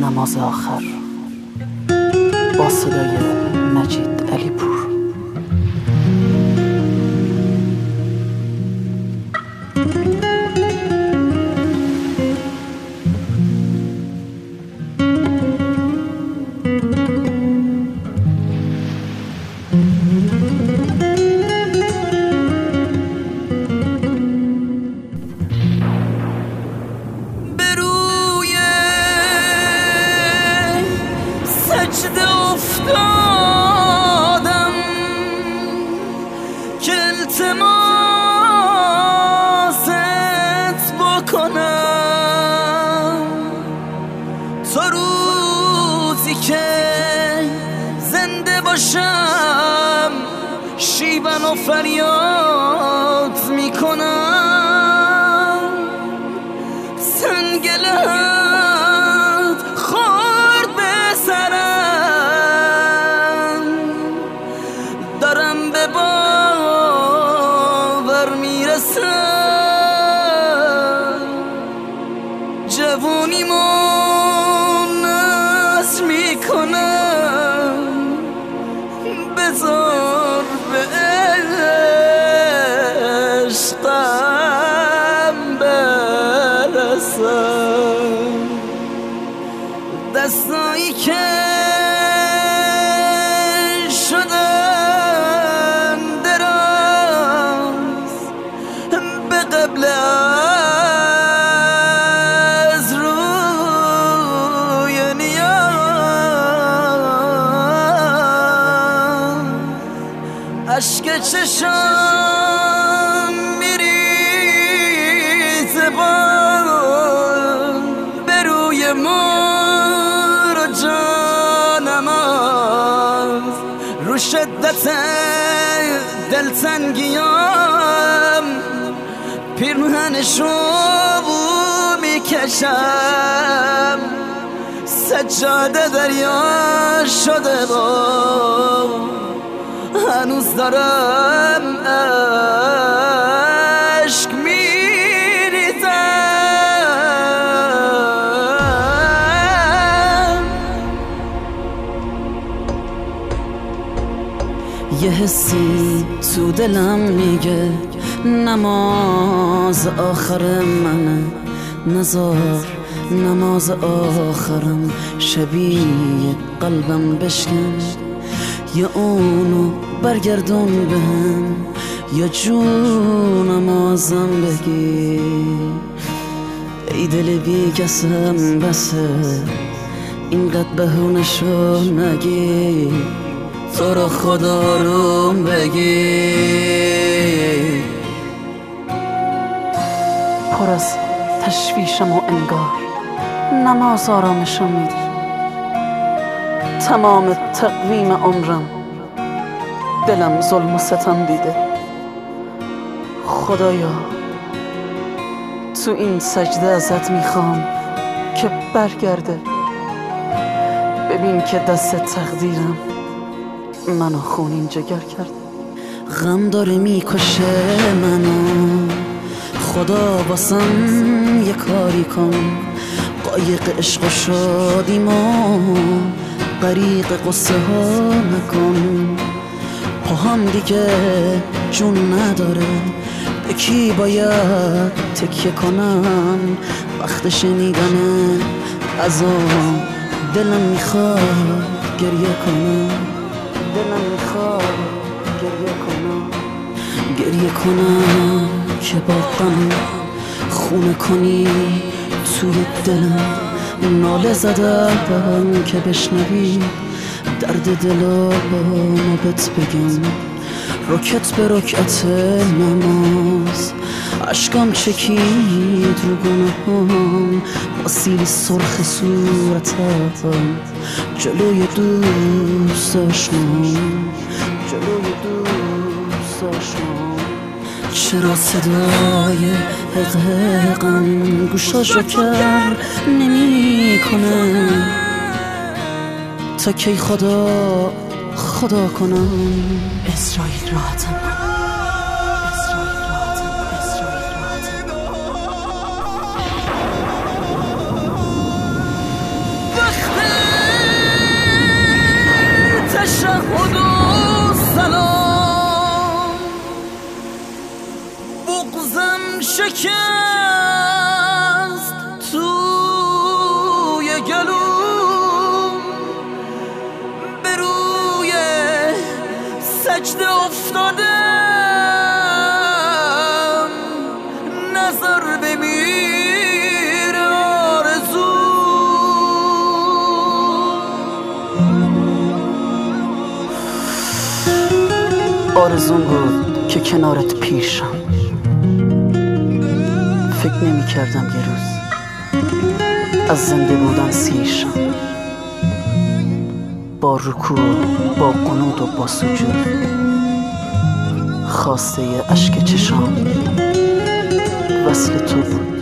نماز آخر با صدای مجید علیپور. سجده افتادم که التماست بکنم تا روزی که زنده باشم شیون و فریاد میکنم. سنگلت خورد به سرم، دارم به باور میرسم. جوونیمو ناز میکنم، بذار به عشقم برسم. دستایی که شدن دراز به قبل از روی نیاز، اشک چشم میریزه بار به روی مور و جانم از رو شدت دلتنگیم پیرهنشو میکشم. سجاده دریا شده با هنوز دارم عشق میریزم. یه حسی تو دلم میگه نماز آخر منه، نزار نماز آخرم شبیه قلبم بشکن. یا اونو برگردون بهم یا جونم آزم بگی. ای دل بی کسم بسه اینقدر بهونشو نگی، تو رو خدا روم بگی. پر از تشویشم و انگار نماز آرامشو میدی. تمام تقویم عمرم دلم ظلم و ستم دیده. خدایا تو این سجده ازت میخوام که برگرده، ببین که دست تقدیرم منو خونین جگر کرده. غم داره میکشه منو، خدا واسم یه کاری کن. قایق عشق و شادیمو غریق قصه ها نکن. پاهم دیگه جون نداره، به کی باید تکیه کنم؟ وقت شنیدن ازام دلم میخواد گریه کنم. دلم میخواد گریه کنم که با غم خونه کنی توی دلم. ناله زدم که بشنوی درد دلامو بهت بگم. رکت به رکعت نماز عشقم چکید رو گناهام، با سیلی سرخ صورتم جلوی دوست داشتم. چرا صدای حقیقم گوشاشو کر نمی کنه؟ تا کی خدا کنم؟ اسرائیل راحتم کن. سجده افتادم نظر بمیر آرزون بود که کنارت پیشم. فکر نمی کردم یه روز از زنده بودن سیرشم. با رکوع، با قنوت و با سجود، خواسته اشک چشام وصل تو بود.